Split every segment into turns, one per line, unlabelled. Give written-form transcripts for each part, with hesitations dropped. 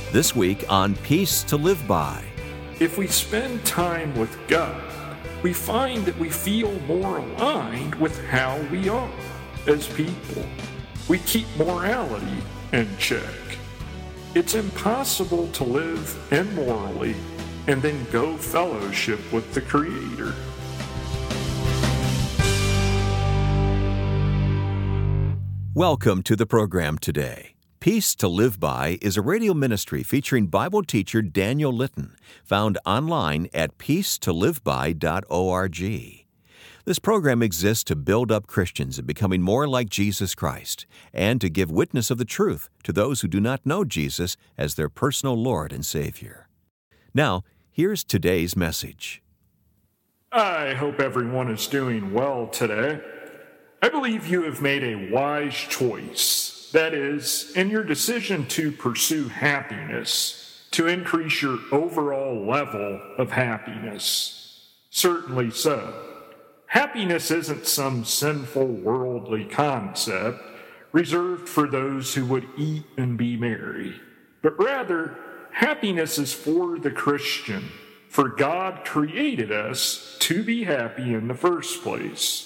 This week on Peace to Live By.
If we spend time with God, we find that we feel more aligned with how we are as people. We keep morality in check. It's impossible to live immorally and then go fellowship with the Creator.
Welcome to the program today. Peace to Live By is a radio ministry featuring Bible teacher Daniel Litton, found online at peacetoliveby.org. This program exists to build up Christians in becoming more like Jesus Christ and to give witness of the truth to those who do not know Jesus as their personal Lord and Savior. Now, here's today's message.
I hope everyone is doing well today. I believe you have made a wise choice. That is, in your decision to pursue happiness, to increase your overall level of happiness. Certainly so. Happiness isn't some sinful worldly concept reserved for those who would eat and be merry, but rather, happiness is for the Christian, for God created us to be happy in the first place.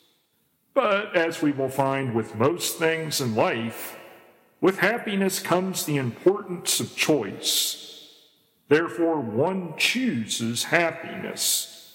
But as we will find with most things in life, with happiness comes the importance of choice. Therefore, one chooses happiness.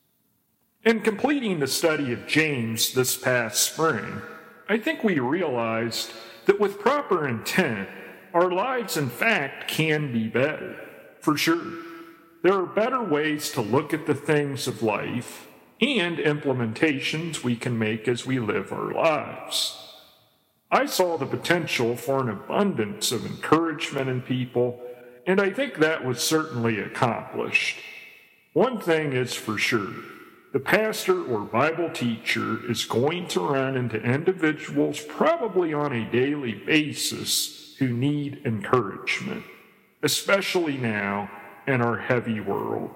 In completing the study of James this past spring, I think we realized that with proper intent, our lives in fact can be better, for sure. There are better ways to look at the things of life and implementations we can make as we live our lives. I saw the potential for an abundance of encouragement in people, and I think that was certainly accomplished. One thing is for sure, the pastor or Bible teacher is going to run into individuals probably on a daily basis who need encouragement, especially now in our heavy world.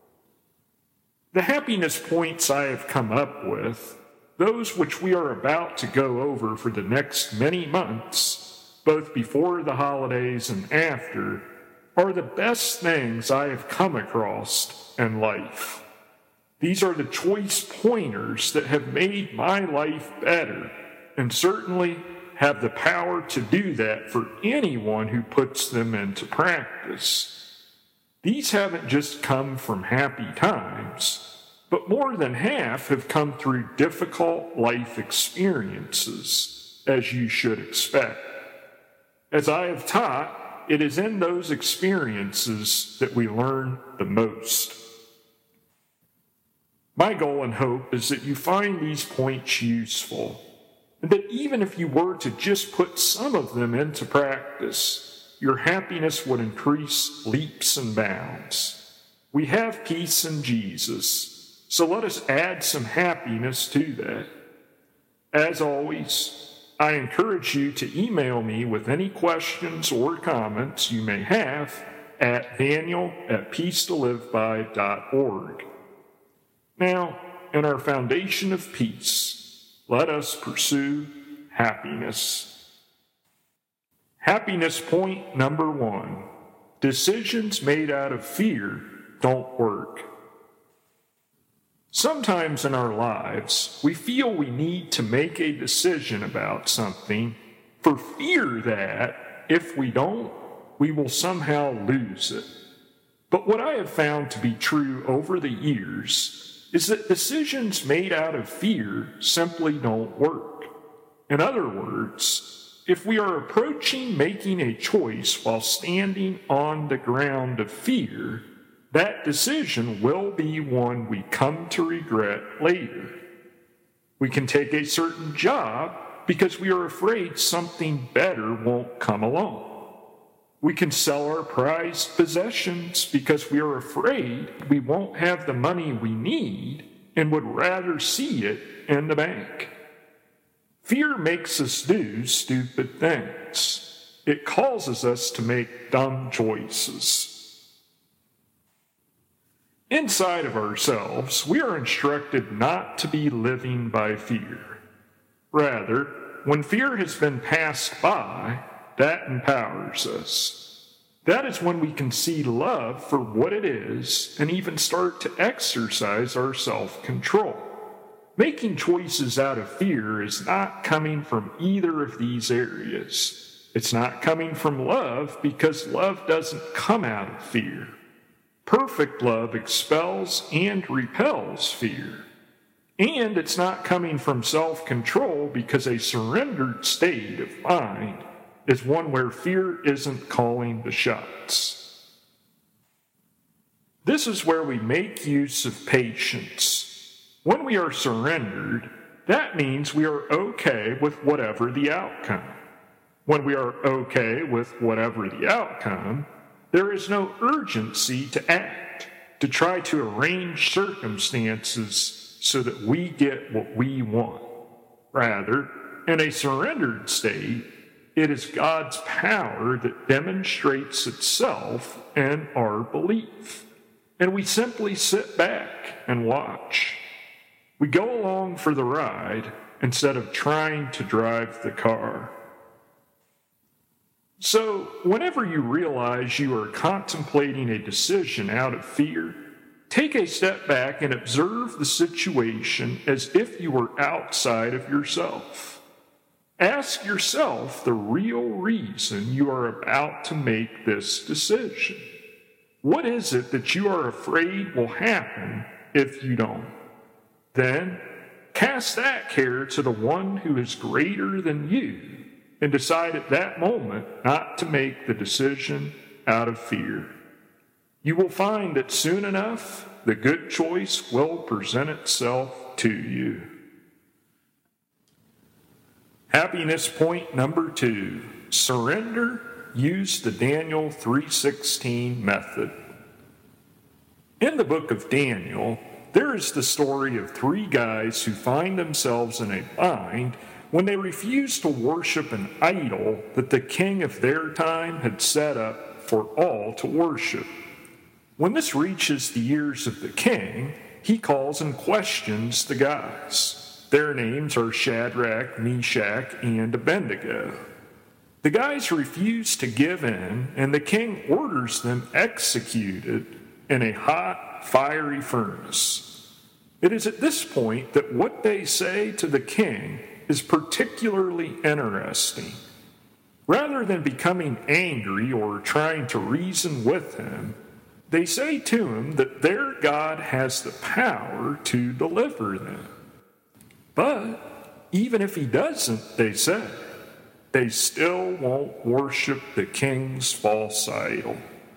The happiness points I have come up with, those which we are about to go over for the next many months, both before the holidays and after, are the best things I have come across in life. These are the choice pointers that have made my life better, and certainly have the power to do that for anyone who puts them into practice. These haven't just come from happy times, but more than half have come through difficult life experiences, as you should expect. As I have taught, it is in those experiences that we learn the most. My goal and hope is that you find these points useful, and that even if you were to just put some of them into practice, your happiness would increase leaps and bounds. We have peace in Jesus, so let us add some happiness to that. As always, I encourage you to email me with any questions or comments you may have at daniel@peacetoliveby.org. Now, in our foundation of peace, let us pursue happiness. Happiness point number 1. Decisions made out of fear don't work. Sometimes in our lives, we feel we need to make a decision about something for fear that, if we don't, we will somehow lose it. But what I have found to be true over the years is that decisions made out of fear simply don't work. In other words, if we are approaching making a choice while standing on the ground of fear, that decision will be one we come to regret later. We can take a certain job because we are afraid something better won't come along. We can sell our prized possessions because we are afraid we won't have the money we need and would rather see it in the bank. Fear makes us do stupid things. It causes us to make dumb choices. Inside of ourselves, we are instructed not to be living by fear. Rather, when fear has been passed by, that empowers us. That is when we can see love for what it is and even start to exercise our self-control. Making choices out of fear is not coming from either of these areas. It's not coming from love because love doesn't come out of fear. Perfect love expels and repels fear. And it's not coming from self-control because a surrendered state of mind is one where fear isn't calling the shots. This is where we make use of patience. When we are surrendered, that means we are okay with whatever the outcome. When we are okay with whatever the outcome, there is no urgency to act, to try to arrange circumstances so that we get what we want. Rather, in a surrendered state, it is God's power that demonstrates itself in our belief. And we simply sit back and watch. We go along for the ride instead of trying to drive the car. So, whenever you realize you are contemplating a decision out of fear, take a step back and observe the situation as if you were outside of yourself. Ask yourself the real reason you are about to make this decision. What is it that you are afraid will happen if you don't? Then, cast that care to the one who is greater than you and decide at that moment not to make the decision out of fear. You will find that soon enough, the good choice will present itself to you. Happiness point number 2, surrender. Use the Daniel 3:16 method. In the book of Daniel, there is the story of 3 guys who find themselves in a bind when they refuse to worship an idol that the king of their time had set up for all to worship. When this reaches the ears of the king, he calls and questions the guys. Their names are Shadrach, Meshach, and Abednego. The guys refuse to give in, and the king orders them executed in a hot, fiery furnace. It is at this point that what they say to the king is particularly interesting. Rather than becoming angry or trying to reason with him, they say to him that their God has the power to deliver them. But even if he doesn't, they say, they still won't worship the king's false idol.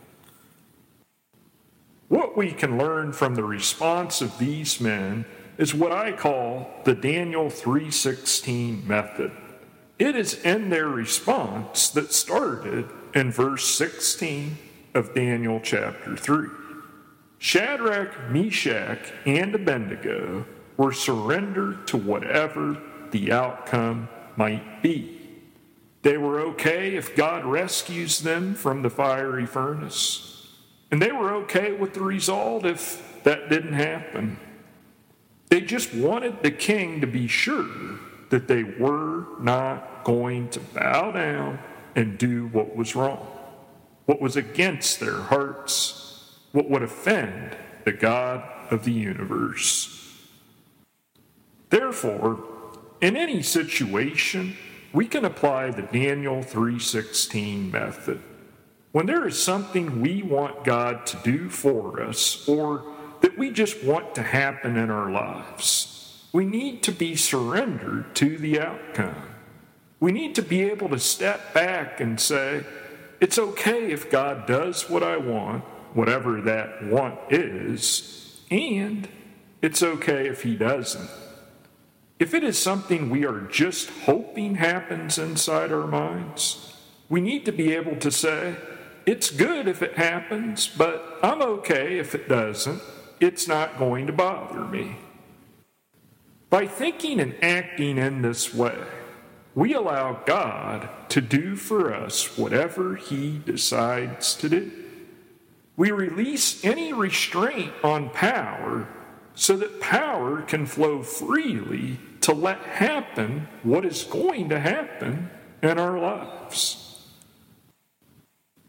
What we can learn from the response of these men is what I call the Daniel 3:16 method. It is in their response that started in verse 16 of Daniel chapter 3. Shadrach, Meshach, and Abednego were surrendered to whatever the outcome might be. They were okay if God rescues them from the fiery furnace, and they were okay with the result if that didn't happen. They just wanted the king to be sure that they were not going to bow down and do what was wrong, what was against their hearts, what would offend the God of the universe. Therefore, in any situation, we can apply the Daniel 3:16 method. When there is something we want God to do for us, or that we just want to happen in our lives, we need to be surrendered to the outcome. We need to be able to step back and say, it's okay if God does what I want, whatever that want is, and it's okay if he doesn't. If it is something we are just hoping happens inside our minds, we need to be able to say, it's good if it happens, but I'm okay if it doesn't. It's not going to bother me. By thinking and acting in this way, we allow God to do for us whatever he decides to do. We release any restraint on power so that power can flow freely to let happen what is going to happen in our lives.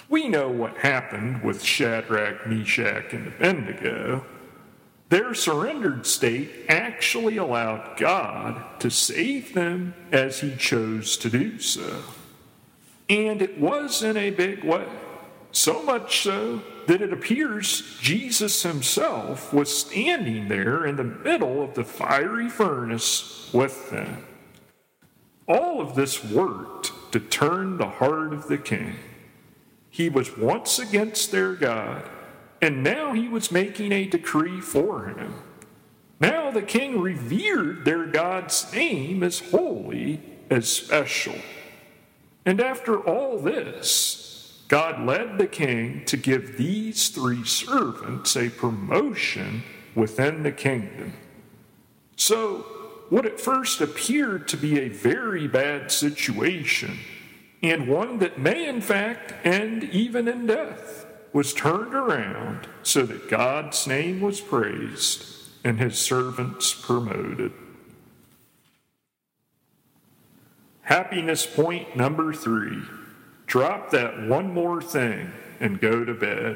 We know what happened with Shadrach, Meshach, and Abednego. Their surrendered state actually allowed God to save them as he chose to do so. And it was in a big way, so much so that it appears Jesus himself was standing there in the middle of the fiery furnace with them. All of this worked to turn the heart of the king. He was once against their God, and now he was making a decree for him. Now the king revered their God's name as holy, as special. And after all this, God led the king to give these 3 servants a promotion within the kingdom. So, what at first appeared to be a very bad situation, and one that may in fact end even in death, was turned around so that God's name was praised and his servants promoted. Happiness point number 3. Drop that one more thing and go to bed.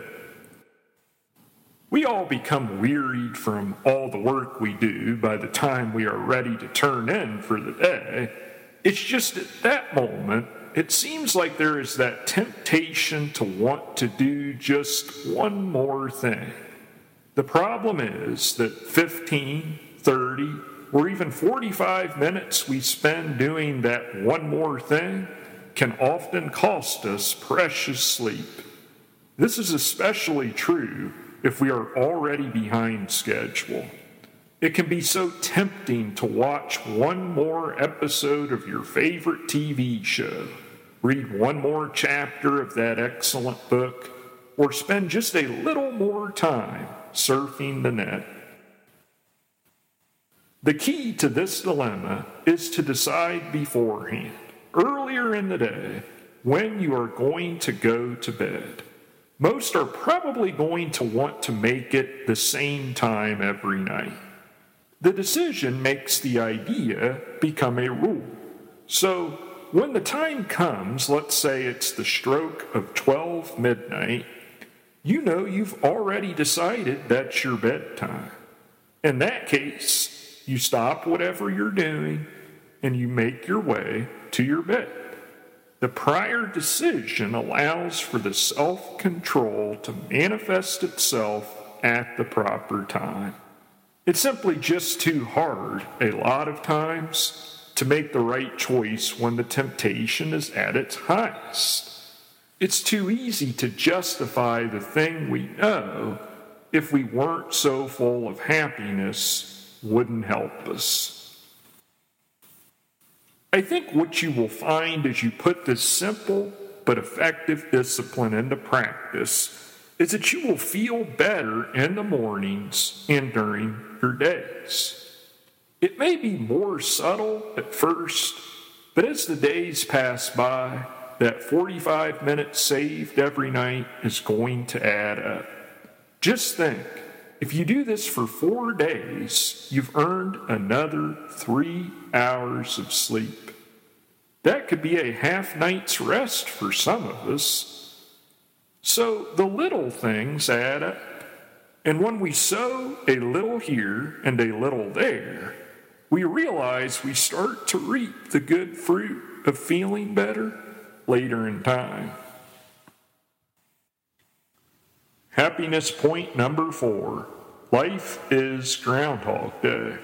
We all become wearied from all the work we do by the time we are ready to turn in for the day. It's just at that moment, it seems like there is that temptation to want to do just one more thing. The problem is that 15, 30, or even 45 minutes we spend doing that one more thing can often cost us precious sleep. This is especially true if we are already behind schedule. It can be so tempting to watch one more episode of your favorite TV show, read one more chapter of that excellent book, or spend just a little more time surfing the net. The key to this dilemma is to decide beforehand, earlier in the day, when you are going to go to bed. Most are probably going to want to make it the same time every night. The decision makes the idea become a rule. So, when the time comes, let's say it's the stroke of 12 midnight, you know you've already decided that's your bedtime. In that case, you stop whatever you're doing and you make your way to your bed. The prior decision allows for the self-control to manifest itself at the proper time. It's simply just too hard, a lot of times, to make the right choice when the temptation is at its highest. It's too easy to justify the thing we know if we weren't so full of happiness wouldn't help us. I think what you will find as you put this simple but effective discipline into practice is that you will feel better in the mornings and during your days. It may be more subtle at first, but as the days pass by, that 45 minutes saved every night is going to add up. Just think, if you do this for 4 days, you've earned another 3 hours of sleep. That could be a half night's rest for some of us. So the little things add up. And when we sow a little here and a little there, we realize we start to reap the good fruit of feeling better later in time. Happiness point number 4. Life is Groundhog Day.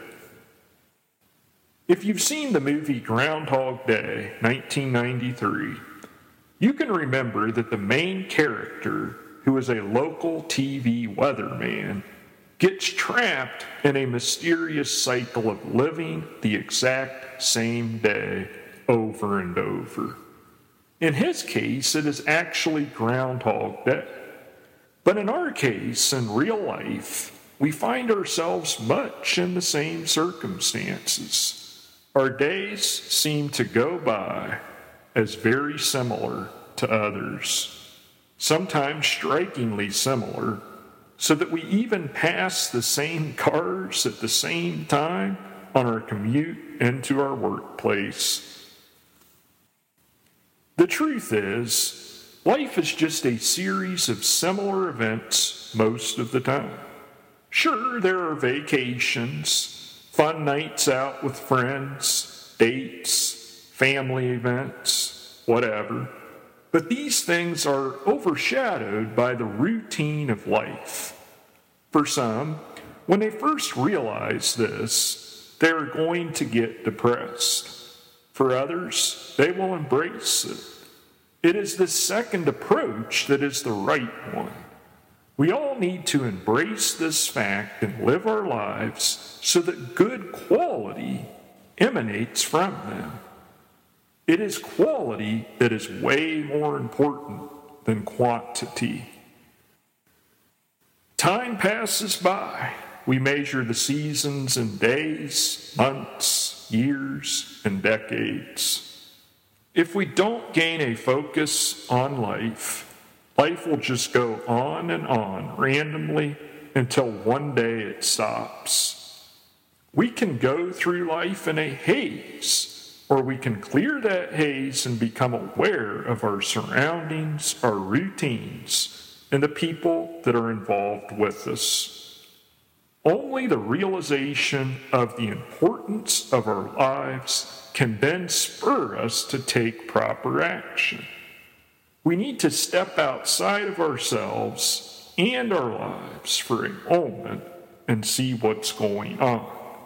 If you've seen the movie Groundhog Day, 1993, you can remember that the main character, who is a local TV weatherman, gets trapped in a mysterious cycle of living the exact same day over and over. In his case, it is actually Groundhog Day. But in our case, in real life, we find ourselves much in the same circumstances. Our days seem to go by as very similar to others, sometimes strikingly similar, so that we even pass the same cars at the same time on our commute into our workplace. The truth is, Life is just a series of similar events most of the time. Sure, there are vacations, fun nights out with friends, dates, family events, whatever. But these things are overshadowed by the routine of life. For some, when they first realize this, they're going to get depressed. For others, they will embrace it. It is the second approach that is the right one. We all need to embrace this fact and live our lives so that good quality emanates from them. It is quality that is way more important than quantity. Time passes by. We measure the seasons in days, months, years, and decades. If we don't gain a focus on life will just go on and on randomly until one day it stops. We can go through life in a haze, or we can clear that haze and become aware of our surroundings, our routines, and the people that are involved with us. Only the realization of the importance of our lives can then spur us to take proper action. We need to step outside of ourselves and our lives for a moment and see what's going on.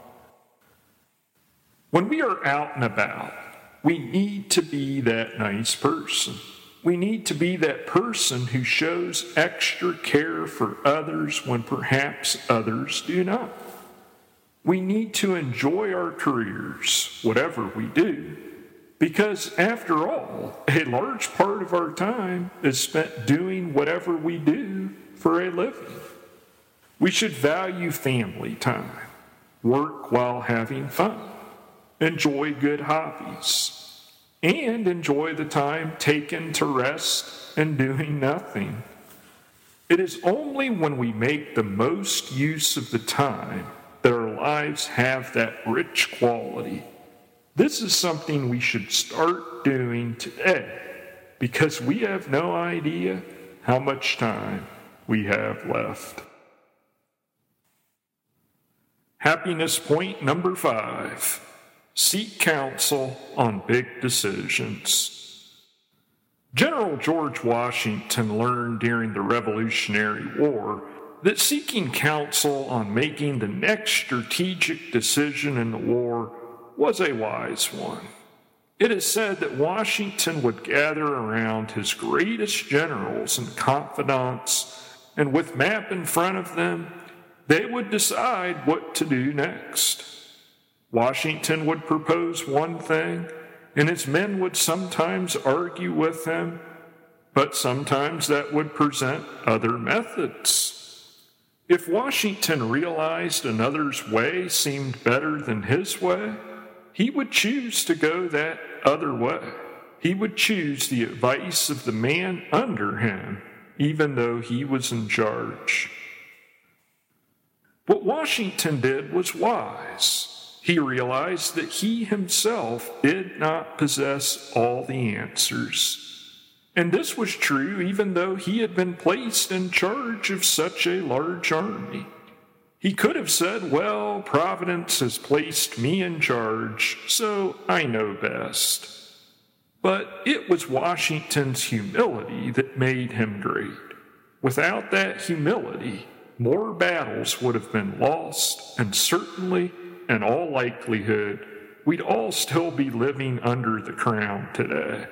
When we are out and about, we need to be that nice person. We need to be that person who shows extra care for others when perhaps others do not. We need to enjoy our careers, whatever we do, because after all, a large part of our time is spent doing whatever we do for a living. We should value family time, work while having fun, enjoy good hobbies, and enjoy the time taken to rest and doing nothing. It is only when we make the most use of the time that our lives have that rich quality. This is something we should start doing today because we have no idea how much time we have left. Happiness point number 5. Seek counsel on big decisions. General George Washington learned during the Revolutionary War that seeking counsel on making the next strategic decision in the war was a wise one. It is said that Washington would gather around his greatest generals and confidants, and with map in front of them, they would decide what to do next. Washington would propose one thing, and his men would sometimes argue with him, but sometimes that would present other methods. If Washington realized another's way seemed better than his way, he would choose to go that other way. He would choose the advice of the man under him, even though he was in charge. What Washington did was wise. He realized that he himself did not possess all the answers. And this was true even though he had been placed in charge of such a large army. He could have said, well, Providence has placed me in charge, so I know best. But it was Washington's humility that made him great. Without that humility, more battles would have been lost, and certainly, in all likelihood, we'd all still be living under the crown today.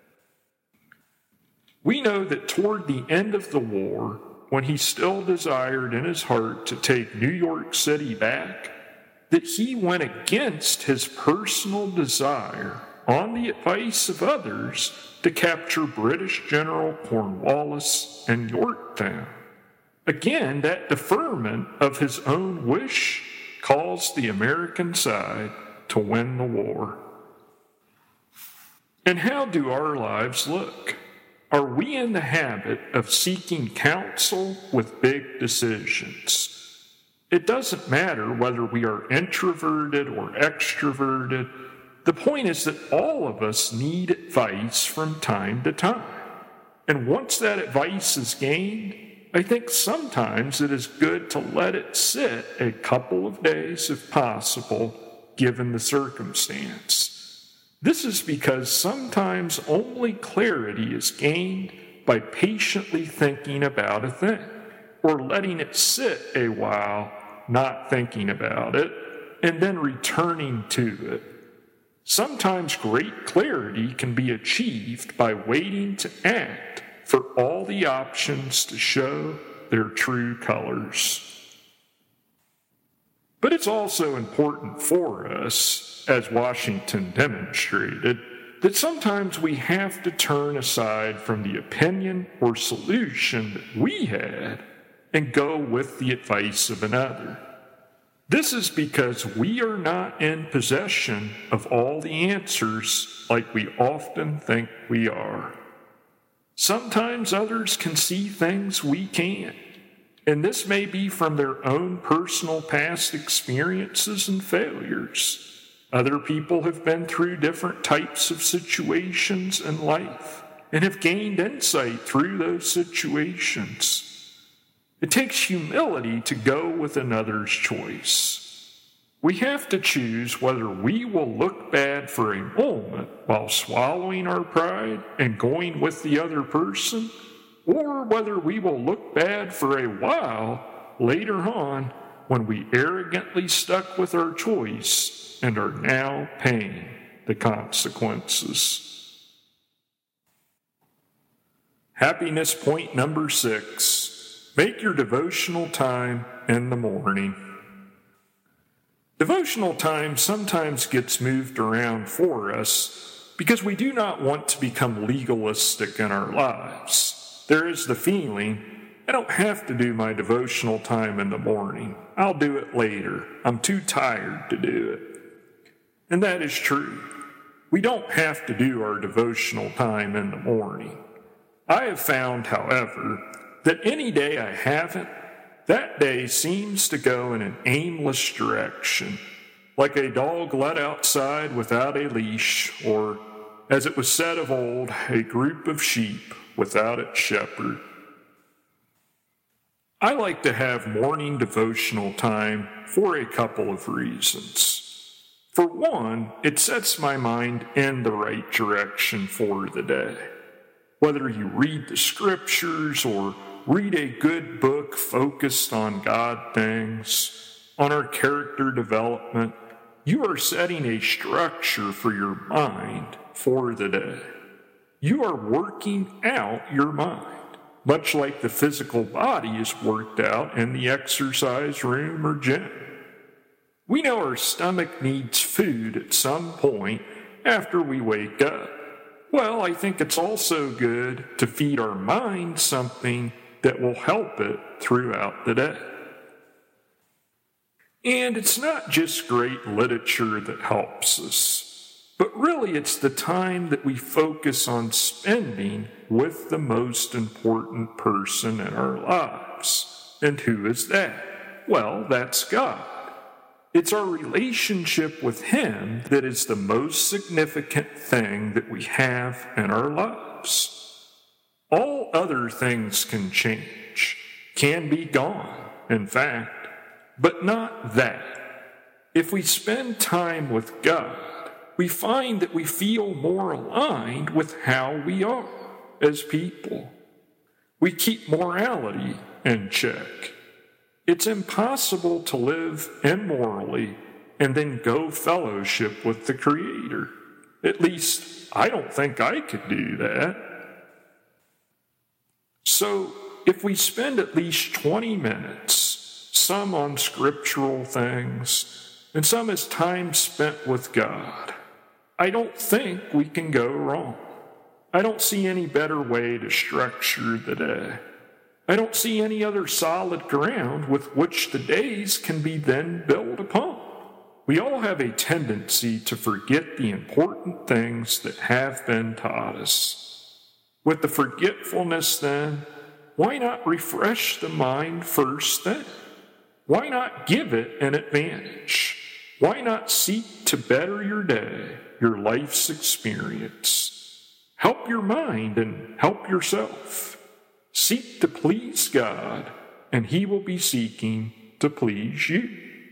We know that toward the end of the war, when he still desired in his heart to take New York City back, that he went against his personal desire on the advice of others to capture British General Cornwallis and Yorktown. Again, that deferment of his own wish caused the American side to win the war. And how do our lives look? Are we in the habit of seeking counsel with big decisions? It doesn't matter whether we are introverted or extroverted. The point is that all of us need advice from time to time. And once that advice is gained, I think sometimes it is good to let it sit a couple of days if possible, given the circumstance. This is because sometimes only clarity is gained by patiently thinking about a thing, or letting it sit a while, not thinking about it, and then returning to it. Sometimes great clarity can be achieved by waiting to act for all the options to show their true colors. But it's also important for us, as Washington demonstrated, that sometimes we have to turn aside from the opinion or solution that we had and go with the advice of another. This is because we are not in possession of all the answers like we often think we are. Sometimes others can see things we can't, and this may be from their own personal past experiences and failures. Other people have been through different types of situations in life and have gained insight through those situations. It takes humility to go with another's choice. We have to choose whether we will look bad for a moment while swallowing our pride and going with the other person, or whether we will look bad for a while later on when we arrogantly stuck with our choice and are now paying the consequences. Happiness point number 6. Make your devotional time in the morning. Devotional time sometimes gets moved around for us because we do not want to become legalistic in our lives. There is the feeling, I don't have to do my devotional time in the morning. I'll do it later. I'm too tired to do it. And that is true. We don't have to do our devotional time in the morning. I have found, however, that any day I haven't, that day seems to go in an aimless direction, like a dog let outside without a leash, or, as it was said of old, a group of sheep without its shepherd. I like to have morning devotional time for a couple of reasons. For one, it sets my mind in the right direction for the day. Whether you read the scriptures or read a good book focused on God things, on our character development, you are setting a structure for your mind for the day. You are working out your mind, much like the physical body is worked out in the exercise room or gym. We know our stomach needs food at some point after we wake up. Well, I think it's also good to feed our mind something that will help it throughout the day. And it's not just great literature that helps us, but really it's the time that we focus on spending with the most important person in our lives. And who is that? Well, that's God. It's our relationship with Him that is the most significant thing that we have in our lives. All other things can change, can be gone, in fact, but not that. If we spend time with God, we find that we feel more aligned with how we are as people. We keep morality in check. It's impossible to live immorally and then go fellowship with the Creator. At least, I don't think I could do that. So, if we spend at least 20 minutes, some on scriptural things, and some as time spent with God, I don't think we can go wrong. I don't see any better way to structure the day. I don't see any other solid ground with which the days can be then built upon. We all have a tendency to forget the important things that have been taught us. With the forgetfulness, then, why not refresh the mind first then? Why not give it an advantage? Why not seek to better your day, your life's experience? Help your mind and help yourself. Seek to please God, and He will be seeking to please you.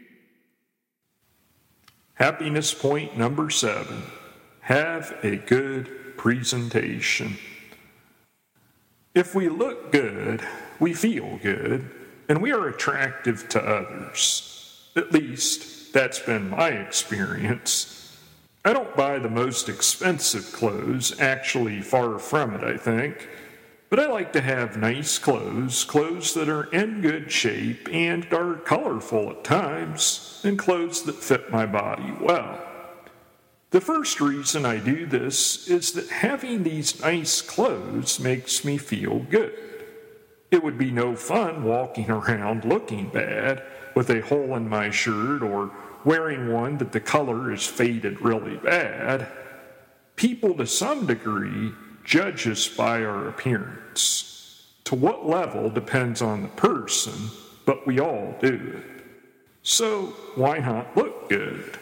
Happiness point number 7. Have a good presentation. If we look good, we feel good, and we are attractive to others. At least, that's been my experience. I don't buy the most expensive clothes, actually far from it, I think. But I like to have nice clothes that are in good shape and are colorful at times, and clothes that fit my body well. The first reason I do this is that having these nice clothes makes me feel good. It would be no fun walking around looking bad with a hole in my shirt or wearing one that the color is faded really bad. People, to some degree, judge us by our appearance. To what level depends on the person, but we all do it. So why not look good?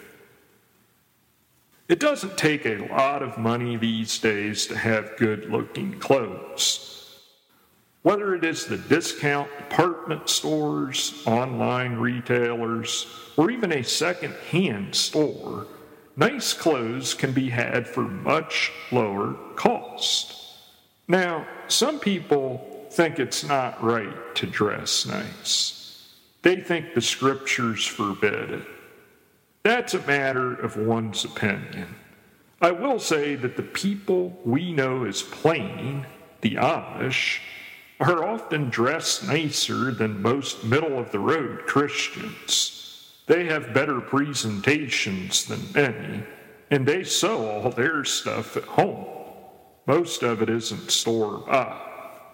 It doesn't take a lot of money these days to have good-looking clothes. Whether it is the discount department stores, online retailers, or even a second-hand store, nice clothes can be had for much lower cost. Now, some people think it's not right to dress nice. They think the scriptures forbid it. That's a matter of one's opinion. I will say that the people we know as plain, the Amish, are often dressed nicer than most middle-of-the-road Christians. They have better presentations than many, and they sew all their stuff at home. Most of it isn't store-bought.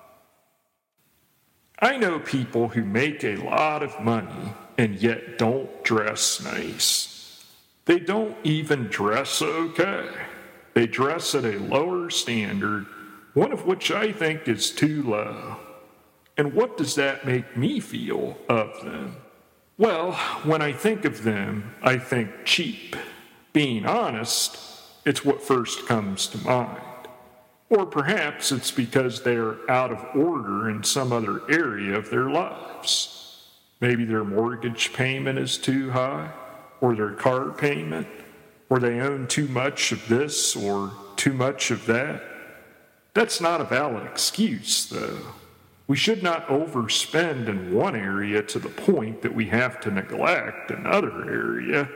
I know people who make a lot of money and yet don't dress nice. They don't even dress okay. They dress at a lower standard, one of which I think is too low. And what does that make me feel of them? Well, when I think of them, I think cheap. Being honest, it's what first comes to mind. Or perhaps it's because they're out of order in some other area of their lives. Maybe their mortgage payment is too high, or their car payment, or they own too much of this or too much of that. That's not a valid excuse, though. We should not overspend in one area to the point that we have to neglect another area.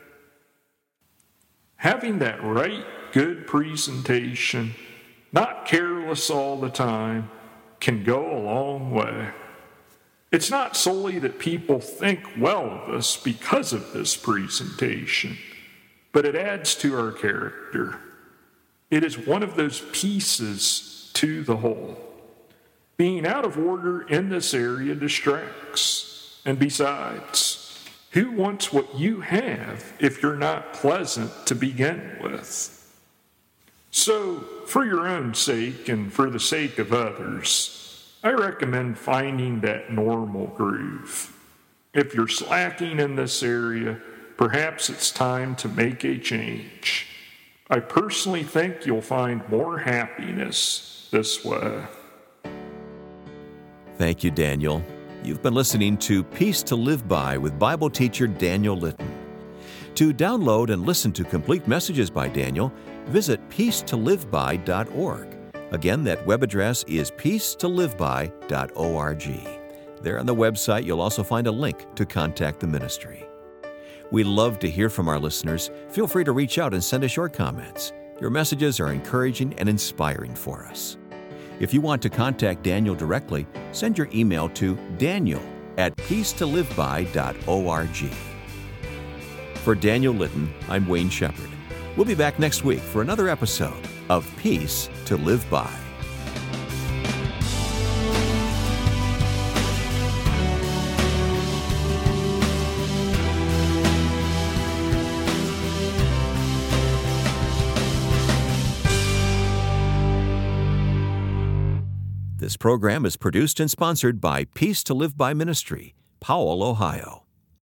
Having that right, good presentation, not careless all the time, can go a long way. It's not solely that people think well of us because of this presentation, but it adds to our character. It is one of those pieces to the whole. Being out of order in this area distracts. And besides, who wants what you have if you're not pleasant to begin with? So, for your own sake and for the sake of others, I recommend finding that normal groove. If you're slacking in this area, perhaps it's time to make a change. I personally think you'll find more happiness this way.
Thank you, Daniel. You've been listening to Peace to Live By with Bible teacher Daniel Litton. To download and listen to complete messages by Daniel, visit peacetoliveby.org. Again, that web address is peacetoliveby.org. There on the website, you'll also find a link to contact the ministry. We love to hear from our listeners. Feel free to reach out and send us your comments. Your messages are encouraging and inspiring for us. If you want to contact Daniel directly, send your email to daniel@peacetoliveby.org. For Daniel Litton, I'm Wayne Shepherd. We'll be back next week for another episode of Peace to Live By. This program is produced and sponsored by Peace to Live By Ministry, Powell, Ohio.